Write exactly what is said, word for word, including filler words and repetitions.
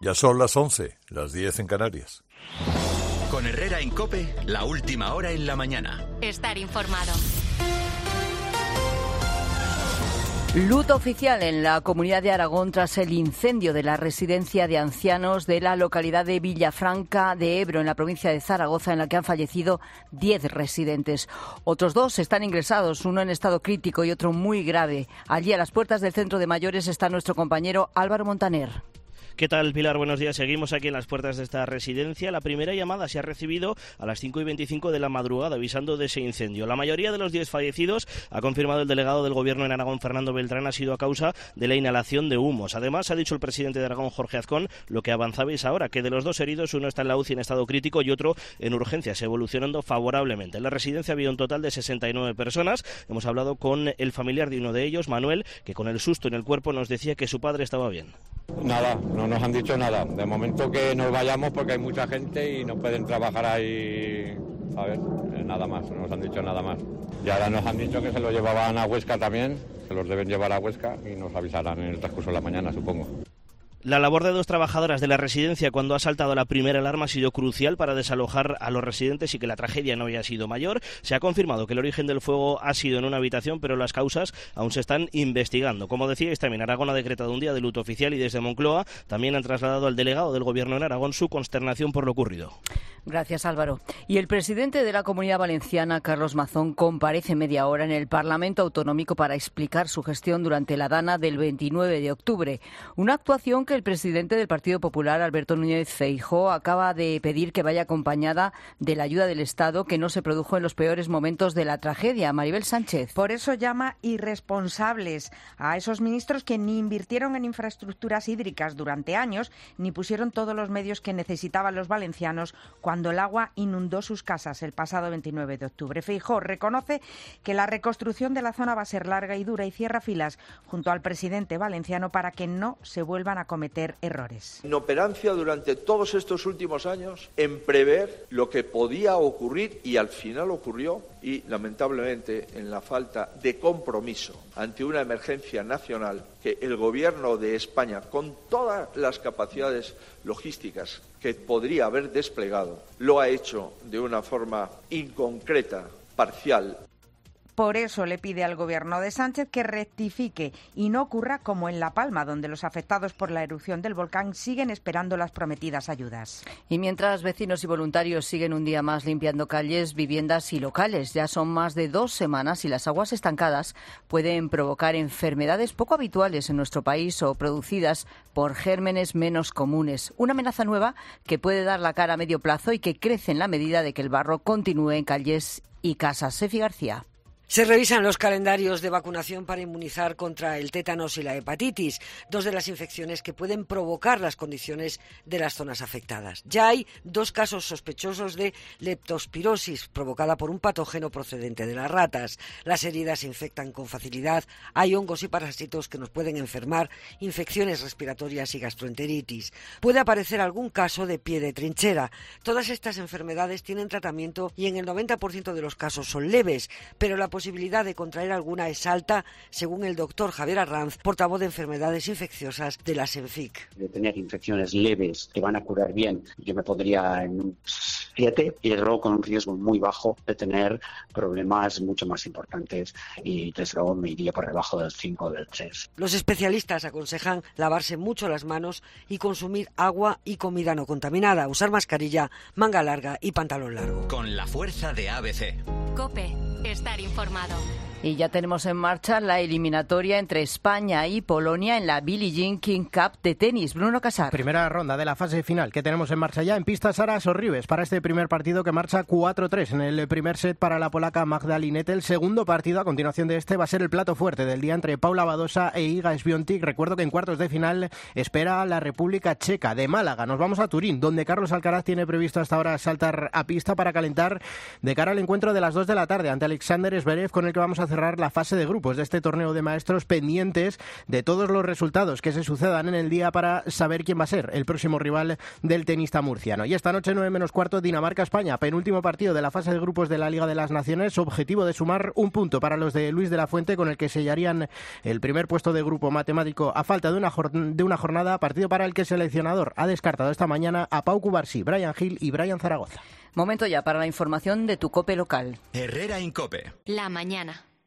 Ya son las once, las diez en Canarias. Con Herrera en COPE, la última hora en la mañana. Estar informado. Luto oficial en la Comunidad de Aragón tras el incendio de la residencia de ancianos de la localidad de Villafranca de Ebro, en la provincia de Zaragoza, en la que han fallecido diez residentes. Otros dos están ingresados, uno en estado crítico y otro muy grave. Allí, a las puertas del centro de mayores, está nuestro compañero Álvaro Montaner. ¿Qué tal, Pilar? Buenos días. Seguimos aquí en las puertas de esta residencia. La primera llamada se ha recibido a las cinco y veinticinco de la madrugada, avisando de ese incendio. La mayoría de los diez fallecidos, ha confirmado el delegado del Gobierno en Aragón, Fernando Beltrán, ha sido a causa de la inhalación de humos. Además, ha dicho el presidente de Aragón, Jorge Azcón, lo que avanzabais ahora, que de los dos heridos, uno está en la U C I en estado crítico y otro en urgencias, evolucionando favorablemente. En la residencia había un total de sesenta y nueve personas. Hemos hablado con el familiar de uno de ellos, Manuel, que con el susto en el cuerpo nos decía que su padre estaba bien. Nada, no nos han dicho nada. De momento que nos vayamos porque hay mucha gente y no pueden trabajar ahí, ¿sabes? Nada más, no nos han dicho nada más. Y ahora nos han dicho que se lo llevaban a Huesca también, se los deben llevar a Huesca y nos avisarán en el transcurso de la mañana, supongo. La labor de dos trabajadoras de la residencia cuando ha saltado la primera alarma ha sido crucial para desalojar a los residentes y que la tragedia no haya sido mayor. Se ha confirmado que el origen del fuego ha sido en una habitación, pero las causas aún se están investigando. Como decíais, también Aragón ha decretado un día de luto oficial y desde Moncloa también han trasladado al delegado del Gobierno en Aragón su consternación por lo ocurrido. Gracias, Álvaro. Y el presidente de la Comunidad Valenciana, Carlos Mazón, comparece media hora en el Parlamento Autonómico para explicar su gestión durante la Dana del veintinueve de octubre. Una actuación que el presidente del Partido Popular, Alberto Núñez Feijóo, acaba de pedir que vaya acompañada de la ayuda del Estado, que no se produjo en los peores momentos de la tragedia. Maribel Sánchez. Por eso llama irresponsables a esos ministros que ni invirtieron en infraestructuras hídricas durante años, ni pusieron todos los medios que necesitaban los valencianos cuando el agua inundó sus casas el pasado veintinueve de octubre. Feijóo reconoce que la reconstrucción de la zona va a ser larga y dura y cierra filas junto al presidente valenciano para que no se vuelvan a cometer errores. Inoperancia durante todos estos últimos años en prever lo que podía ocurrir y al final ocurrió, y lamentablemente en la falta de compromiso ante una emergencia nacional que el Gobierno de España, con todas las capacidades logísticas que podría haber desplegado, lo ha hecho de una forma inconcreta, parcial. Por eso le pide al Gobierno de Sánchez que rectifique y no ocurra como en La Palma, donde los afectados por la erupción del volcán siguen esperando las prometidas ayudas. Y mientras vecinos y voluntarios siguen un día más limpiando calles, viviendas y locales, ya son más de dos semanas y las aguas estancadas pueden provocar enfermedades poco habituales en nuestro país o producidas por gérmenes menos comunes. Una amenaza nueva que puede dar la cara a medio plazo y que crece en la medida de que el barro continúe en calles y casas. Sefi García. Se revisan los calendarios de vacunación para inmunizar contra el tétanos y la hepatitis, dos de las infecciones que pueden provocar las condiciones de las zonas afectadas. Ya hay dos casos sospechosos de leptospirosis provocada por un patógeno procedente de las ratas. Las heridas se infectan con facilidad, hay hongos y parásitos que nos pueden enfermar, infecciones respiratorias y gastroenteritis. Puede aparecer algún caso de pie de trinchera. Todas estas enfermedades tienen tratamiento y en el noventa por ciento de los casos son leves, pero la posibilidad de contraer alguna es alta, según el doctor Javier Arranz, portavoz de enfermedades infecciosas de la SENFIC. De tener infecciones leves que van a curar bien, yo me pondría en un siete y desde luego con un riesgo muy bajo de tener problemas mucho más importantes y desde luego me iría por debajo del cinco o del tres. Los especialistas aconsejan lavarse mucho las manos y consumir agua y comida no contaminada, usar mascarilla, manga larga y pantalón largo. Con la fuerza de A B C. COPE. Estar informado. Y ya tenemos en marcha la eliminatoria entre España y Polonia en la Billie Jean King Cup de tenis. Bruno Casar. Primera ronda de la fase final que tenemos en marcha ya en pista Sara Sorribes para este primer partido que marcha cuatro tres en el primer set para la polaca Magdalinette. El segundo partido a continuación de este va a ser el plato fuerte del día entre Paula Badosa e Iga Świątek. Recuerdo que en cuartos de final espera a la República Checa. De Málaga nos vamos a Turín, donde Carlos Alcaraz tiene previsto hasta ahora saltar a pista para calentar de cara al encuentro de las dos de la tarde ante Alexander Zverev, con el que vamos a cerrar la fase de grupos de este torneo de maestros, pendientes de todos los resultados que se sucedan en el día para saber quién va a ser el próximo rival del tenista murciano. Y esta noche, nueve menos cuarto, Dinamarca-España, penúltimo partido de la fase de grupos de la Liga de las Naciones, objetivo de sumar un punto para los de Luis de la Fuente, con el que sellarían el primer puesto de grupo matemático a falta de una, de una jornada, partido para el que el seleccionador ha descartado esta mañana a Pau Cubarsí, Brian Hill y Brian Zaragoza. Momento ya para la información de tu COPE local. Herrera en COPE. La mañana.